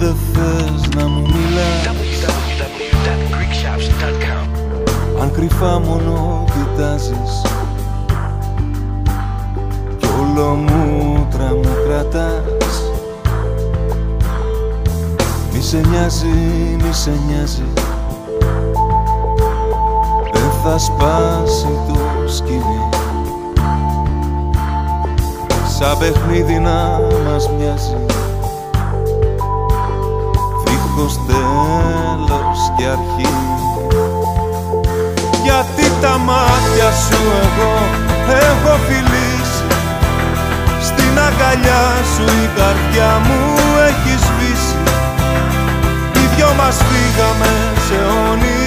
δεν θες να μου μιλάς, www.greekshops.com. αν κρυφά μόνο κοιτάζεις κι όλο μούτρα μου κρατάς, μη σε νοιάζει, μη σε νοιάζει, δεν θα σπάσει το σκηνή. Σαν παιχνίδι να μας μοιάζει, δίχως τέλος και αρχή. Γιατί τα μάτια σου εγώ έχω φιλήσει, στην αγκαλιά σου η καρδιά μου έχει σβήσει. Οι δυο μας φύγαμε σε όνειρο